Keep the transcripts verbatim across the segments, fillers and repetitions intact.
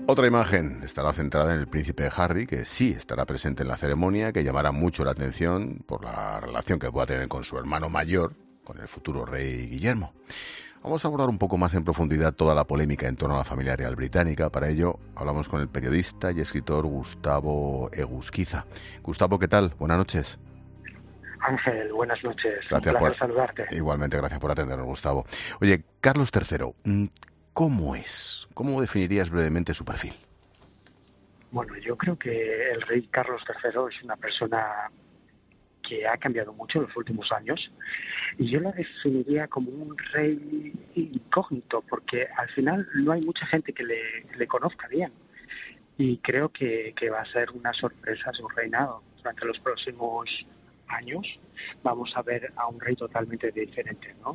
Otra imagen estará centrada en el príncipe Harry, que sí estará presente en la ceremonia, que llamará mucho la atención por la relación que pueda tener con su hermano mayor, con el futuro rey Guillermo. Vamos a abordar un poco más en profundidad toda la polémica en torno a la familia real británica. Para ello, hablamos con el periodista y escritor Gustavo Egusquiza. Gustavo, ¿qué tal? Buenas noches. Ángel, buenas noches. Gracias. Un placer por saludarte. Igualmente, gracias por atendernos, Gustavo. Oye, Carlos tercero, ¿cómo es? ¿Cómo definirías brevemente su perfil? Bueno, yo creo que el rey Carlos tercero es una persona que ha cambiado mucho en los últimos años, y yo la definiría como un rey incógnito, porque al final no hay mucha gente que le, le conozca bien, y creo que, que va a ser una sorpresa su reinado. Durante los próximos años vamos a ver a un rey totalmente diferente, ¿no?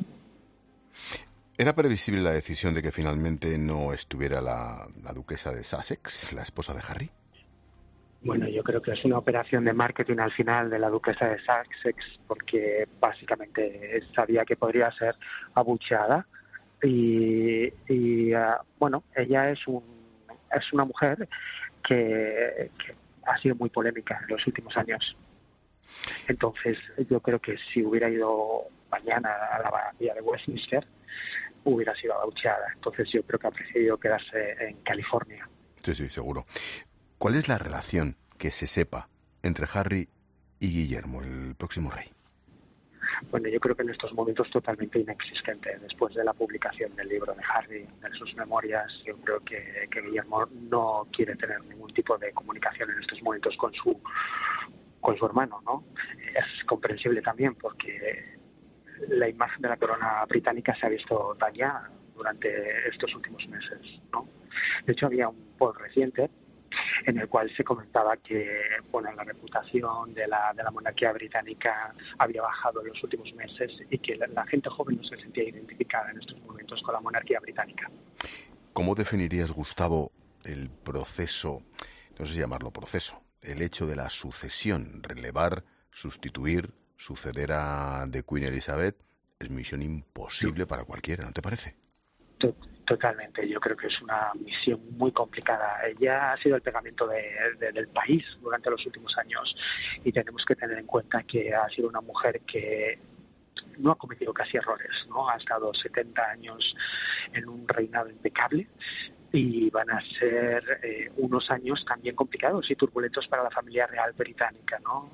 ¿Era previsible la decisión de que finalmente no estuviera la, la duquesa de Sussex, la esposa de Harry? Bueno, yo creo que es una operación de marketing al final de la duquesa de Sussex, porque básicamente sabía que podría ser abucheada, y, y uh, bueno, ella es un es una mujer que, que ha sido muy polémica en los últimos años. Entonces, yo creo que si hubiera ido mañana a la abadía de Westminster, hubiera sido abucheada. Entonces, yo creo que ha preferido quedarse en California. Sí, sí, seguro. ¿Cuál es la relación, que se sepa, entre Harry y Guillermo, el próximo rey? Bueno, yo creo que en estos momentos totalmente inexistente. Después de la publicación del libro de Harry, de sus memorias, yo creo que, que Guillermo no quiere tener ningún tipo de comunicación en estos momentos con su con su hermano, ¿no? Es comprensible también, porque la imagen de la corona británica se ha visto dañada durante estos últimos meses, ¿no? De hecho, había un post reciente en el cual se comentaba que, bueno, la reputación de la, de la monarquía británica había bajado en los últimos meses, y que la, la gente joven no se sentía identificada en estos momentos con la monarquía británica. ¿Cómo definirías, Gustavo, el proceso, no sé si llamarlo proceso, el hecho de la sucesión, relevar, sustituir, suceder a The Queen Elizabeth? Es misión imposible para cualquiera, ¿no te parece? Totalmente, yo creo que es una misión muy complicada. Ella ha sido el pegamento de, de, del país durante los últimos años, y tenemos que tener en cuenta que ha sido una mujer que no ha cometido casi errores, ¿no? Ha estado setenta años en un reinado impecable, y van a ser eh, unos años también complicados y turbulentos para la familia real británica, ¿no?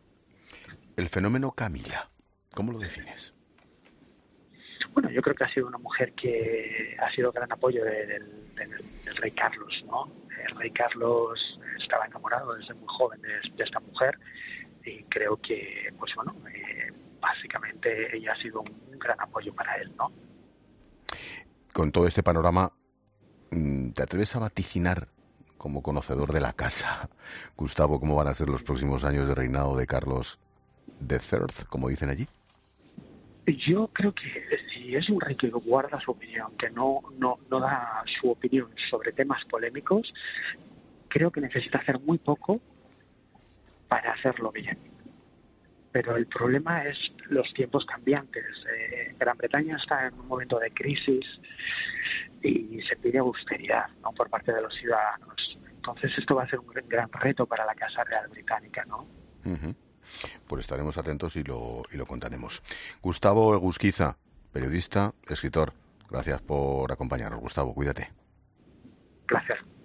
El fenómeno Camila, ¿cómo lo defines? Bueno, yo creo que ha sido una mujer que ha sido gran apoyo de, de, de, del rey Carlos, ¿no? El rey Carlos estaba enamorado desde muy joven de, de esta mujer, y creo que, pues bueno, eh, básicamente ella ha sido un gran apoyo para él, ¿no? Con todo este panorama, ¿te atreves a vaticinar, como conocedor de la casa, Gustavo, cómo van a ser los próximos años de reinado de Carlos tercero, como dicen allí? Yo creo que si es un rey que guarda su opinión, que no, no, no da su opinión sobre temas polémicos, creo que necesita hacer muy poco para hacerlo bien. Pero el problema es los tiempos cambiantes. Eh, Gran Bretaña está en un momento de crisis y se pide austeridad, ¿no?, por parte de los ciudadanos. Entonces esto va a ser un gran reto para la Casa Real Británica, ¿no? Uh-huh. Pues estaremos atentos y lo, y lo contaremos. Gustavo Egusquiza, periodista, escritor. Gracias por acompañarnos, Gustavo. Cuídate. Placer.